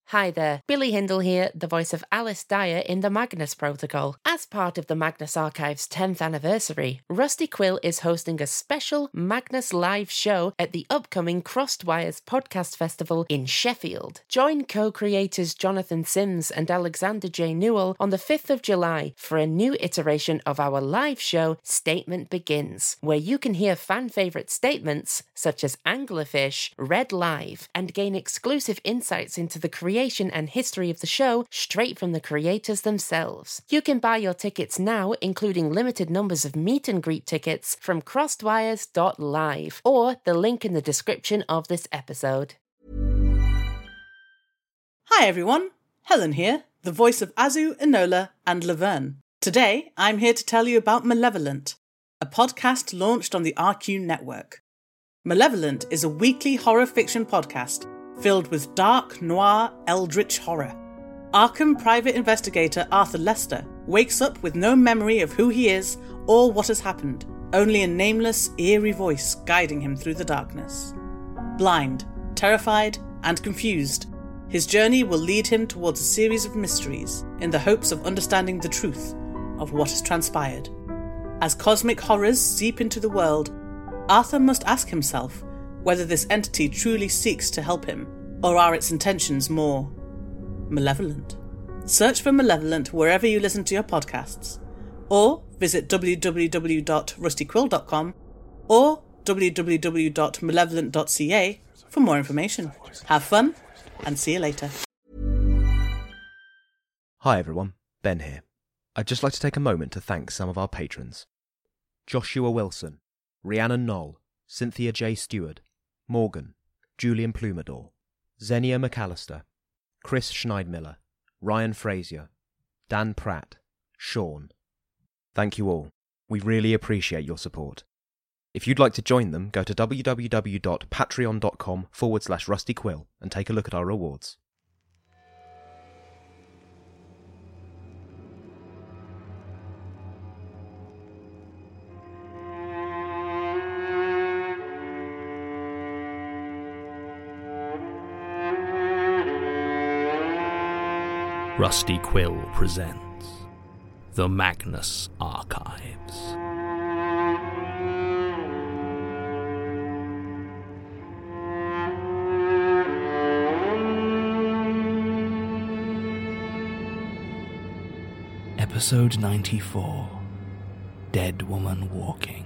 Hi there, Billy Hindle here, the voice of Alice Dyer in the Magnus Protocol. As part of the Magnus Archive's 10th anniversary, Rusty Quill is hosting a special Magnus live show at the upcoming Crossed Wires Podcast Festival in Sheffield. Join co-creators Jonathan Sims and Alexander J. Newell on the 5th of July for a new iteration of our live show, Statement Begins, where you can hear fan-favourite statements such as Anglerfish read live and gain exclusive insights into the creation and history of the show straight from the creators themselves. You can buy your tickets now, including limited numbers of meet and greet tickets from crossedwires.live or the link in the description of this episode. Hi everyone, Helen here, the voice of Azu, Enola and Laverne. Today I'm here to tell you about Malevolent, a podcast launched on the RQ network. Malevolent is a weekly horror fiction podcast filled with dark, noir, eldritch horror. Arkham private investigator Arthur Lester wakes up with no memory of who he is or what has happened, only a nameless, eerie voice guiding him through the darkness. Blind, terrified, and confused, his journey will lead him towards a series of mysteries in the hopes of understanding the truth of what has transpired. As cosmic horrors seep into the world, Arthur must ask himself whether this entity truly seeks to help him, or are its intentions more malevolent. Search for Malevolent wherever you listen to your podcasts, or visit www.rustyquill.com or www.malevolent.ca for more information. Have fun, and see you later. Hi everyone, Ben here. I'd just like to take a moment to thank some of our patrons. Joshua Wilson, Rhiannon Knoll, Cynthia J. Stewart, Morgan, Julian Plumador, Xenia McAllister, Chris Schneidmiller, Ryan Frazier, Dan Pratt, Sean. Thank you all. We really appreciate your support. If you'd like to join them, go to www.patreon.com/rustyquill and take a look at our rewards. Rusty Quill presents The Magnus Archives. Episode 94, Dead Woman Walking.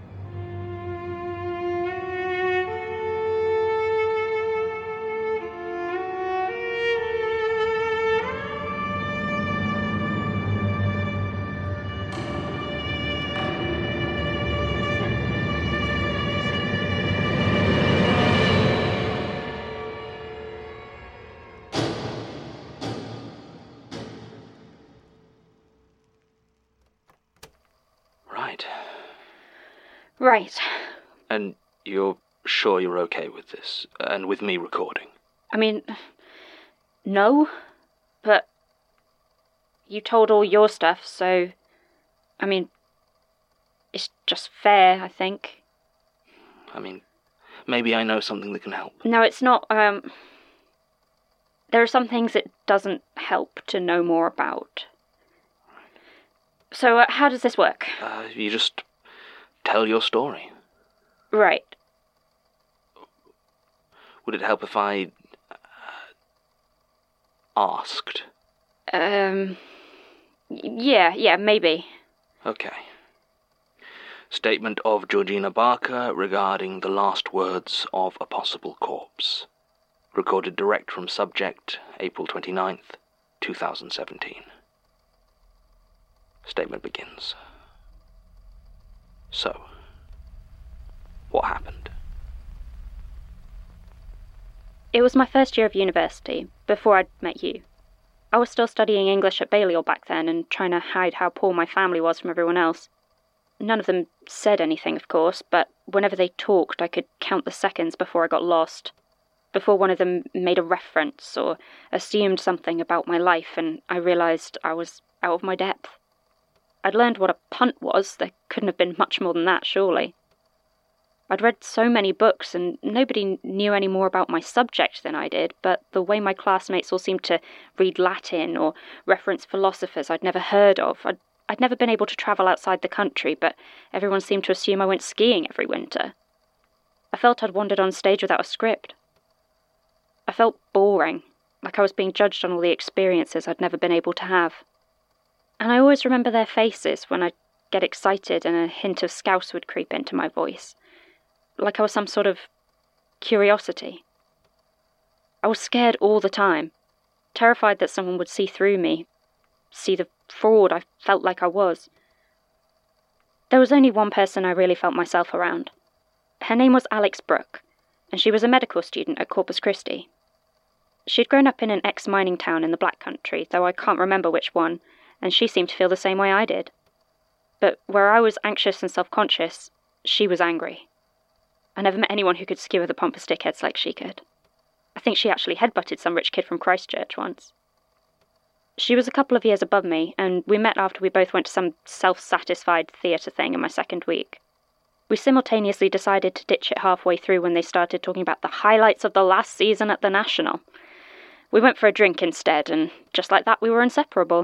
Right. And you're sure you're okay with this, and with me recording? I mean, no, but you told all your stuff, so, I mean, it's just fair, I think. I mean, maybe I know something that can help. No, it's not, there are some things it doesn't help to know more about. So, how does this work? You just tell your story. Right. Would it help if I asked? Yeah, maybe. Okay. Statement of Georgina Barker regarding the last words of a possible corpse. Recorded direct from subject, April 29th, 2017. Statement begins. So, what happened? It was my first year of university, before I'd met you. I was still studying English at Balliol back then and trying to hide how poor my family was from everyone else. None of them said anything, of course, but whenever they talked I could count the seconds before I got lost. Before one of them made a reference or assumed something about my life and I realised I was out of my depth. I'd learned what a punt was. There couldn't have been much more than that, surely. I'd read so many books and nobody knew any more about my subject than I did, but the way my classmates all seemed to read Latin or reference philosophers I'd never heard of. I'd never been able to travel outside the country, but everyone seemed to assume I went skiing every winter. I felt I'd wandered on stage without a script. I felt boring, like I was being judged on all the experiences I'd never been able to have. And I always remember their faces when I'd get excited and a hint of scouse would creep into my voice. Like I was some sort of curiosity. I was scared all the time, terrified that someone would see through me, see the fraud I felt like I was. There was only one person I really felt myself around. Her name was Alex Brooke, and she was a medical student at Corpus Christi. She'd grown up in an ex-mining town in the Black Country, though I can't remember which one, and she seemed to feel the same way I did. But where I was anxious and self-conscious, she was angry. I never met anyone who could skewer the pompous dickheads like she could. I think she actually headbutted some rich kid from Christchurch once. She was a couple of years above me, and we met after we both went to some self-satisfied theatre thing in my second week. We simultaneously decided to ditch it halfway through when they started talking about the highlights of the last season at the National. We went for a drink instead, and just like that we were inseparable.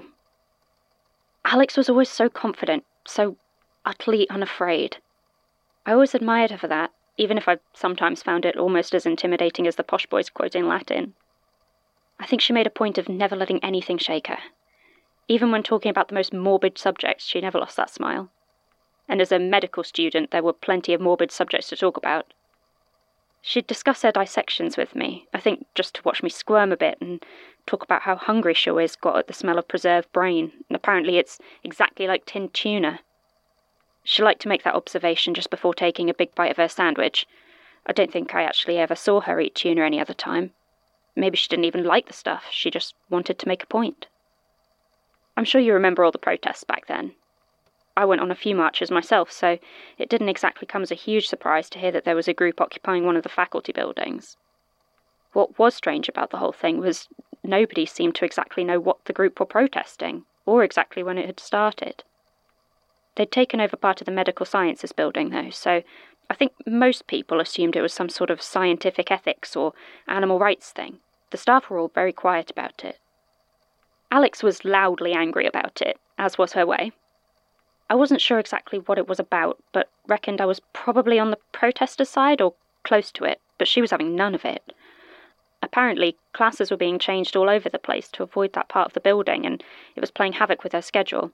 Alex was always so confident, so utterly unafraid. I always admired her for that, even if I sometimes found it almost as intimidating as the posh boys quoting Latin. I think she made a point of never letting anything shake her. Even when talking about the most morbid subjects, she never lost that smile. And as a medical student, there were plenty of morbid subjects to talk about. She'd discuss her dissections with me, I think just to watch me squirm a bit and talk about how hungry she always got at the smell of preserved brain, and apparently it's exactly like tinned tuna. She liked to make that observation just before taking a big bite of her sandwich. I don't think I actually ever saw her eat tuna any other time. Maybe she didn't even like the stuff, she just wanted to make a point. I'm sure you remember all the protests back then. I went on a few marches myself, so it didn't exactly come as a huge surprise to hear that there was a group occupying one of the faculty buildings. What was strange about the whole thing was nobody seemed to exactly know what the group were protesting, or exactly when it had started. They'd taken over part of the medical sciences building, though, so I think most people assumed it was some sort of scientific ethics or animal rights thing. The staff were all very quiet about it. Alex was loudly angry about it, as was her way. I wasn't sure exactly what it was about, but reckoned I was probably on the protesters' side or close to it, but she was having none of it. Apparently, classes were being changed all over the place to avoid that part of the building, and it was playing havoc with her schedule.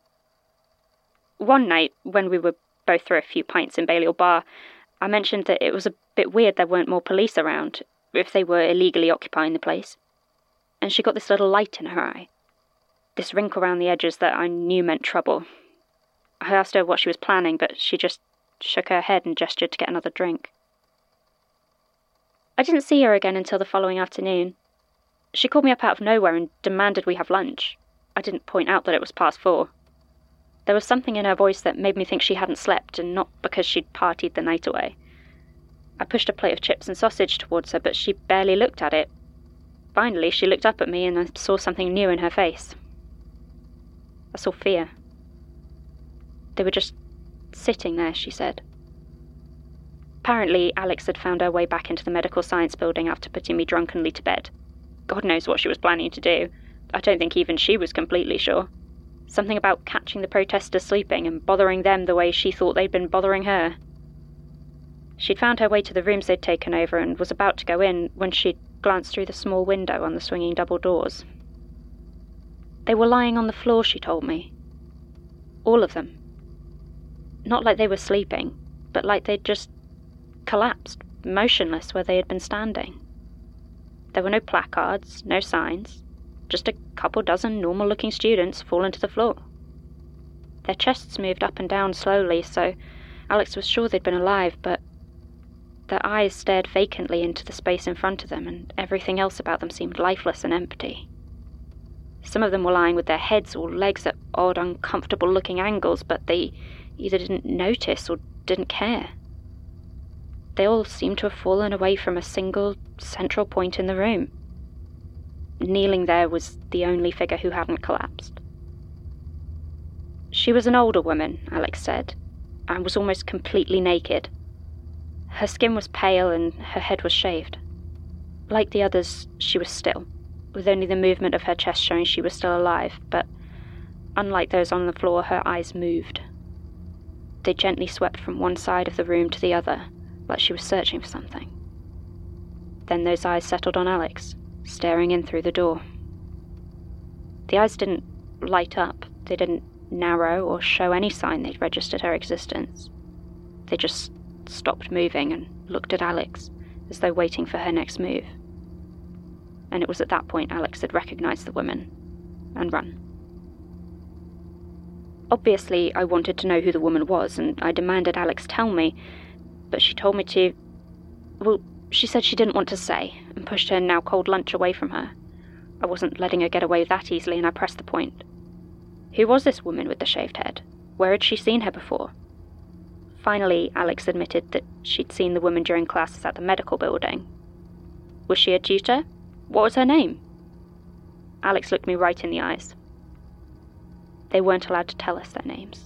One night, when we were both through a few pints in Balliol Bar, I mentioned that it was a bit weird there weren't more police around, if they were illegally occupying the place. And she got this little light in her eye. This wrinkle around the edges that I knew meant trouble. I asked her what she was planning, but she just shook her head and gestured to get another drink. I didn't see her again until the following afternoon. She called me up out of nowhere and demanded we have lunch. I didn't point out that it was past 4. There was something in her voice that made me think she hadn't slept, and not because she'd partied the night away. I pushed a plate of chips and sausage towards her, but she barely looked at it. Finally, she looked up at me, and I saw something new in her face. I saw fear. They were just sitting there, she said. Apparently, Alex had found her way back into the medical science building after putting me drunkenly to bed. God knows what she was planning to do. I don't think even she was completely sure. Something about catching the protesters sleeping and bothering them the way she thought they'd been bothering her. She'd found her way to the rooms they'd taken over and was about to go in when she'd glanced through the small window on the swinging double doors. They were lying on the floor, she told me. All of them. Not like they were sleeping, but like they'd just collapsed, motionless where they had been standing. There were no placards, no signs, just a couple dozen normal-looking students fallen to the floor. Their chests moved up and down slowly, so Alex was sure they'd been alive, but their eyes stared vacantly into the space in front of them, and everything else about them seemed lifeless and empty. Some of them were lying with their heads or legs at odd, uncomfortable-looking angles, but they either didn't notice or didn't care. They all seemed to have fallen away from a single, central point in the room. Kneeling there was the only figure who hadn't collapsed. She was an older woman, Alex said, and was almost completely naked. Her skin was pale and her head was shaved. Like the others, she was still, with only the movement of her chest showing she was still alive, but unlike those on the floor, her eyes moved. They gently swept from one side of the room to the other, like she was searching for something. Then those eyes settled on Alex, staring in through the door. The eyes didn't light up, they didn't narrow or show any sign they'd registered her existence. They just stopped moving and looked at Alex, as though waiting for her next move. And it was at that point Alex had recognized the woman and run. Obviously, I wanted to know who the woman was, and I demanded Alex tell me, but she told me to... Well, she said she didn't want to say, and pushed her now cold lunch away from her. I wasn't letting her get away that easily, and I pressed the point. Who was this woman with the shaved head? Where had she seen her before? Finally, Alex admitted that she'd seen the woman during classes at the medical building. Was she a tutor? What was her name? Alex looked me right in the eyes. They weren't allowed to tell us their names.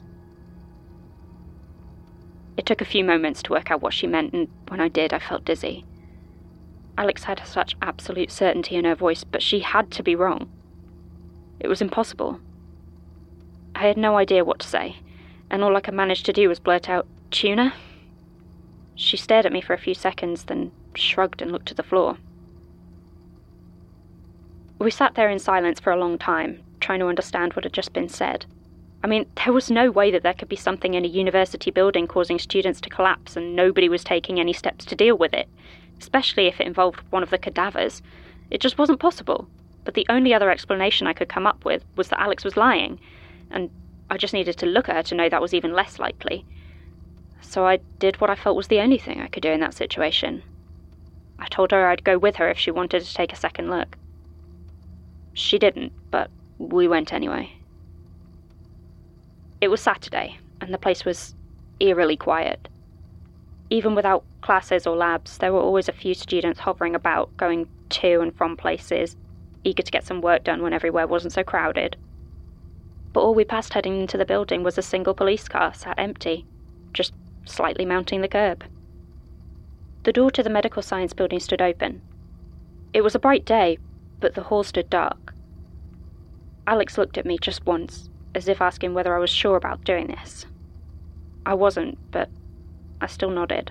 It took a few moments to work out what she meant, and when I did, I felt dizzy. Alex had such absolute certainty in her voice, but she had to be wrong. It was impossible. I had no idea what to say, and all I could manage to do was blurt out, "Tuna?" She stared at me for a few seconds, then shrugged and looked to the floor. We sat there in silence for a long time, trying to understand what had just been said. I mean, there was no way that there could be something in a university building causing students to collapse and nobody was taking any steps to deal with it, especially if it involved one of the cadavers. It just wasn't possible. But the only other explanation I could come up with was that Alex was lying, and I just needed to look at her to know that was even less likely. So I did what I felt was the only thing I could do in that situation. I told her I'd go with her if she wanted to take a second look. She didn't, but we went anyway. It was Saturday, and the place was eerily quiet. Even without classes or labs, there were always a few students hovering about, going to and from places, eager to get some work done when everywhere wasn't so crowded. But all we passed heading into the building was a single police car sat empty, just slightly mounting the curb. The door to the medical science building stood open. It was a bright day, but the hall stood dark. Alex looked at me just once, as if asking whether I was sure about doing this. I wasn't, but I still nodded.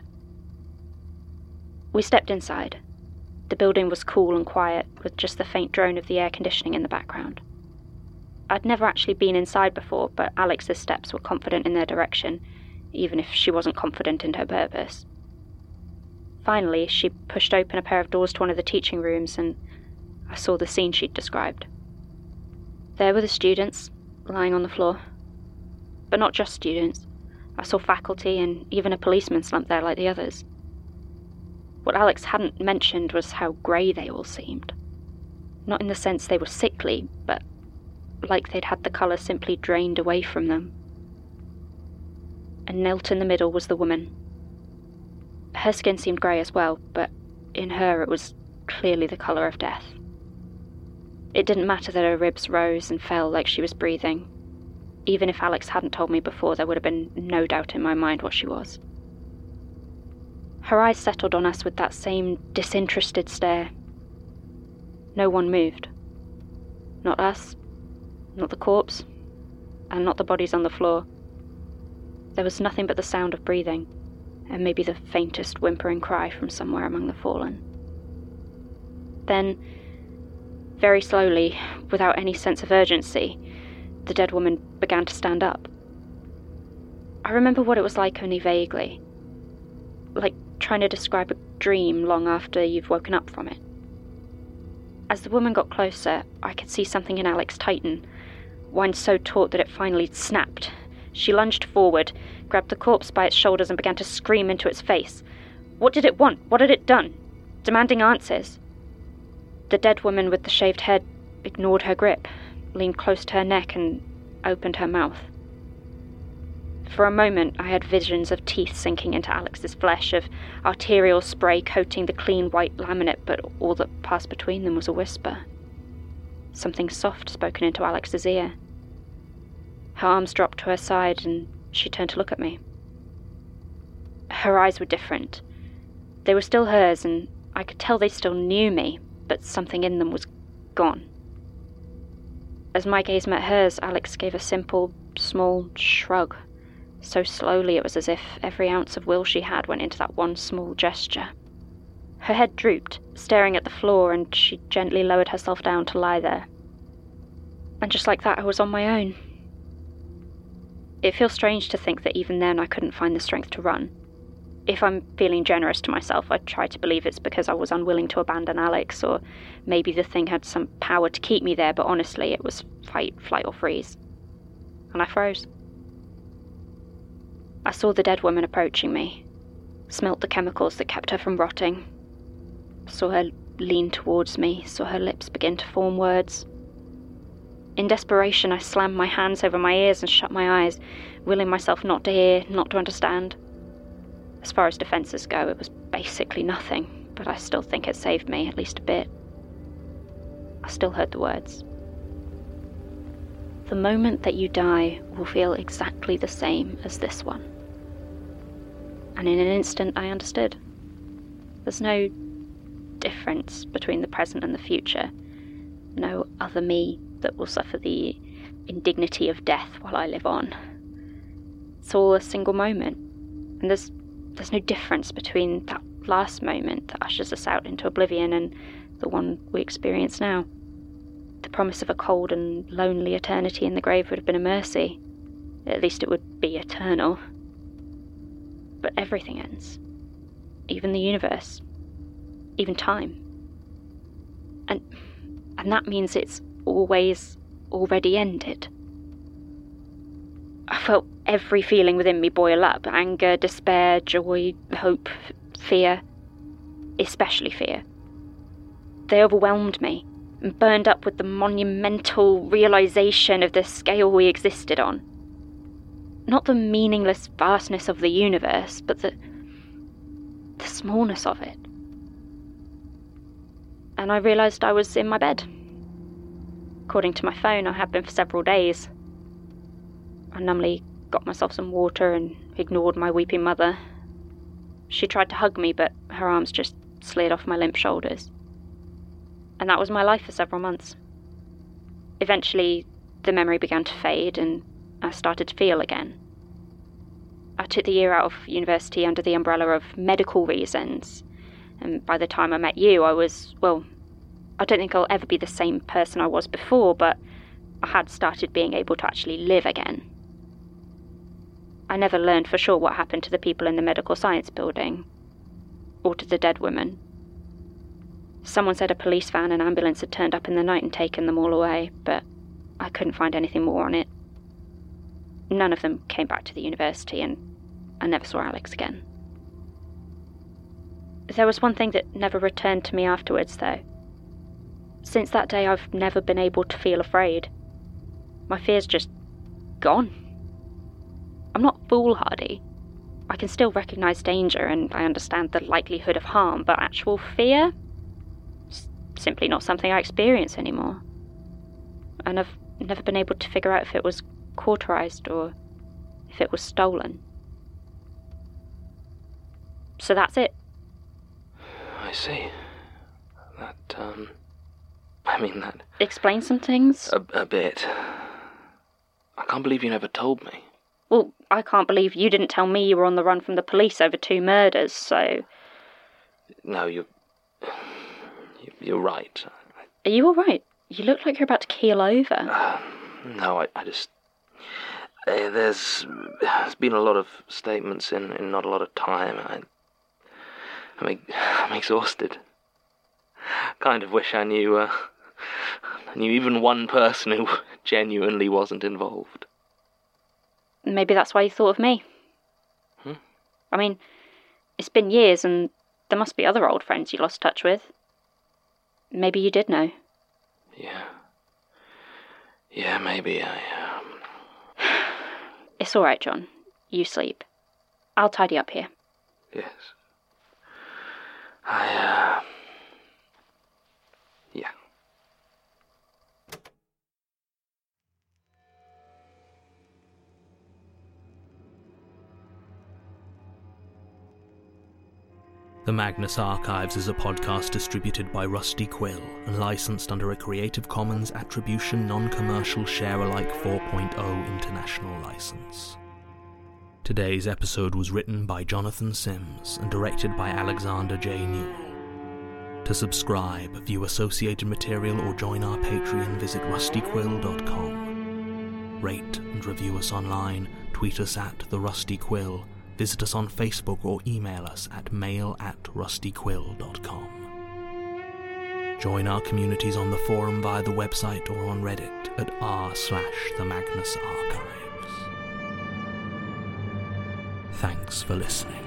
We stepped inside. The building was cool and quiet, with just the faint drone of the air conditioning in the background. I'd never actually been inside before, but Alex's steps were confident in their direction, even if she wasn't confident in her purpose. Finally, she pushed open a pair of doors to one of the teaching rooms, and I saw the scene she'd described. There were the students, lying on the floor. But not just students. I saw faculty and even a policeman slumped there like the others. What Alex hadn't mentioned was how grey they all seemed. Not in the sense they were sickly, but like they'd had the colour simply drained away from them. And knelt in the middle was the woman. Her skin seemed grey as well, but in her it was clearly the colour of death. It didn't matter that her ribs rose and fell like she was breathing. Even if Alex hadn't told me before, there would have been no doubt in my mind what she was. Her eyes settled on us with that same disinterested stare. No one moved. Not us, not the corpse, and not the bodies on the floor. There was nothing but the sound of breathing, and maybe the faintest whimpering cry from somewhere among the fallen. Then, very slowly, without any sense of urgency, the dead woman began to stand up. I remember what it was like only vaguely. Like trying to describe a dream long after you've woken up from it. As the woman got closer, I could see something in Alex tighten, wind so taut that it finally snapped. She lunged forward, grabbed the corpse by its shoulders and began to scream into its face. What did it want? What had it done? Demanding answers. The dead woman with the shaved head ignored her grip, leaned close to her neck and opened her mouth. For a moment, I had visions of teeth sinking into Alex's flesh, of arterial spray coating the clean white laminate, but all that passed between them was a whisper. Something soft spoken into Alex's ear. Her arms dropped to her side and she turned to look at me. Her eyes were different, They were still hers, and I could tell they still knew me, but something in them was gone. As my gaze met hers, Alex gave a simple, small shrug. So slowly it was as if every ounce of will she had went into that one small gesture. Her head drooped, staring at the floor, and she gently lowered herself down to lie there. And just like that, I was on my own. It feels strange to think that even then I couldn't find the strength to run. If I'm feeling generous to myself, I try to believe it's because I was unwilling to abandon Alex, or maybe the thing had some power to keep me there, but honestly, it was fight, flight, or freeze. And I froze. I saw the dead woman approaching me, smelt the chemicals that kept her from rotting, saw her lean towards me, saw her lips begin to form words. In desperation, I slammed my hands over my ears and shut my eyes, willing myself not to hear, not to understand. As far as defences go, it was basically nothing, but I still think it saved me, at least a bit. I still heard the words. The moment that you die will feel exactly the same as this one. And in an instant, I understood. There's no difference between the present and the future. No other me that will suffer the indignity of death while I live on. It's all a single moment, and there's no difference between that last moment that ushers us out into oblivion and the one we experience now. The promise of a cold and lonely eternity in the grave would have been a mercy. At least it would be eternal. But everything ends. Even the universe. Even time. And that means it's always already ended. I felt every feeling within me boil up. Anger, despair, joy, hope, fear. Especially fear. They overwhelmed me and burned up with the monumental realization of the scale we existed on. Not the meaningless vastness of the universe, but the smallness of it. And I realized I was in my bed. According to my phone, I had been for several days. I numbly got myself some water and ignored my weeping mother. She tried to hug me, but her arms just slid off my limp shoulders. And that was my life for several months. Eventually, the memory began to fade, and I started to feel again. I took the year out of university under the umbrella of medical reasons, and by the time I met you, I don't think I'll ever be the same person I was before, but I had started being able to actually live again. I never learned for sure what happened to the people in the medical science building, or to the dead women. Someone said a police van and ambulance had turned up in the night and taken them all away, but I couldn't find anything more on it. None of them came back to the university, and I never saw Alex again. There was one thing that never returned to me afterwards, though. Since that day, I've never been able to feel afraid. My fear's just gone. I'm not foolhardy. I can still recognise danger, and I understand the likelihood of harm, but actual fear? Simply not something I experience anymore. And I've never been able to figure out if it was cauterized or if it was stolen. So that's it. I see. That Explain some things? A bit. I can't believe you never told me. Well, I can't believe you didn't tell me you were on the run from the police over 2 murders, so... No, you're right. Are you alright? You look like you're about to keel over. No, I just... There's been a lot of statements in not a lot of time. I'm exhausted. Kind of wish I knew even one person who genuinely wasn't involved. Maybe that's why you thought of me. I mean, it's been years and there must be other old friends you lost touch with. Maybe you did know. Yeah, maybe It's alright, John. You sleep. I'll tidy up here. Yes. Yeah. The Magnus Archives is a podcast distributed by Rusty Quill and licensed under a Creative Commons Attribution Non-Commercial Share-alike 4.0 international license. Today's episode was written by Jonathan Sims and directed by Alexander J. Newell. To subscribe, view associated material or join our Patreon, visit rustyquill.com. Rate and review us online, tweet us at The Rusty Quill, visit us on Facebook or email us at mail@rustyquill.com. Join our communities on the forum via the website or on Reddit at r/The Magnus Archives. Thanks for listening.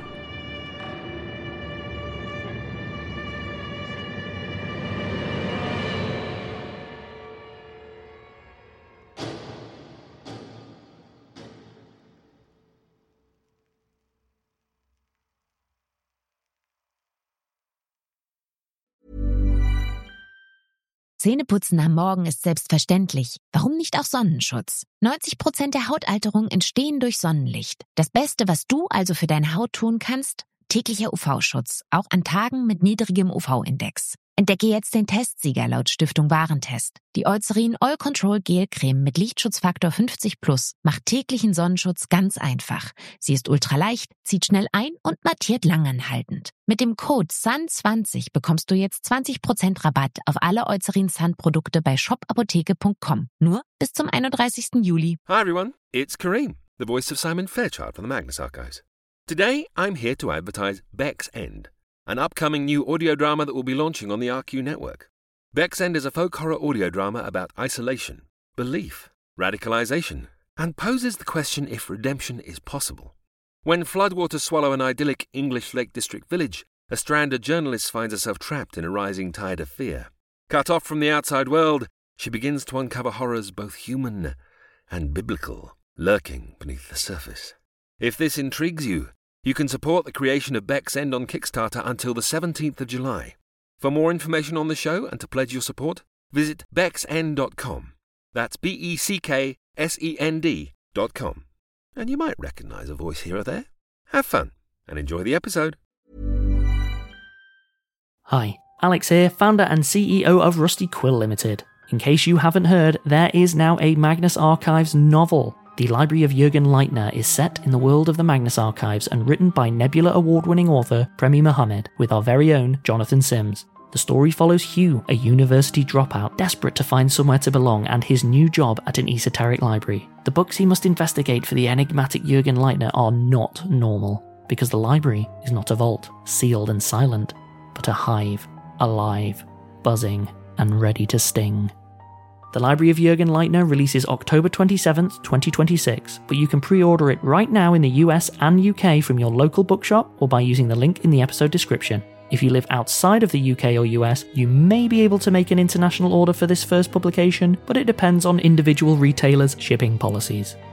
Zähneputzen am Morgen ist selbstverständlich. Warum nicht auch Sonnenschutz? 90% der Hautalterung entstehen durch Sonnenlicht. Das Beste, was du also für deine Haut tun kannst? Täglicher UV-Schutz, auch an Tagen mit niedrigem UV-Index. Entdecke jetzt den Testsieger laut Stiftung Warentest. Die Eucerin Oil Control Gel Creme mit Lichtschutzfaktor 50+ macht täglichen Sonnenschutz ganz einfach. Sie ist ultraleicht, zieht schnell ein und mattiert langanhaltend. Mit dem Code SUN20 bekommst du jetzt 20% Rabatt auf alle Eucerin Sun Produkte bei shopapotheke.com. Nur bis zum 31. Juli. Hi everyone, it's Kareem, the voice of Simon Fairchild from the Magnus Archives. Today I'm here to advertise Beck's End, an upcoming new audio drama that will be launching on the RQ network. Beck's End is a folk horror audio drama about isolation, belief, radicalization, and poses the question if redemption is possible. When floodwaters swallow an idyllic English Lake District village, a stranded journalist finds herself trapped in a rising tide of fear. Cut off from the outside world, she begins to uncover horrors both human and biblical, lurking beneath the surface. If this intrigues you, you can support the creation of Beck's End on Kickstarter until the 17th of July. For more information on the show and to pledge your support, visit becksend.com. That's BECKSEND.com. And you might recognise a voice here or there. Have fun and enjoy the episode. Hi, Alex here, founder and CEO of Rusty Quill Limited. In case you haven't heard, there is now a Magnus Archives novel. The Library of Jürgen Leitner is set in the world of the Magnus Archives and written by Nebula Award-winning author Premi Mohammed with our very own Jonathan Sims. The story follows Hugh, a university dropout desperate to find somewhere to belong, and his new job at an esoteric library. The books he must investigate for the enigmatic Jürgen Leitner are not normal, because the library is not a vault, sealed and silent, but a hive, alive, buzzing, and ready to sting. The Library of Jürgen Leitner releases October 27th, 2026, but you can pre-order it right now in the US and UK from your local bookshop or by using the link in the episode description. If you live outside of the UK or US, you may be able to make an international order for this first publication, but it depends on individual retailers' shipping policies.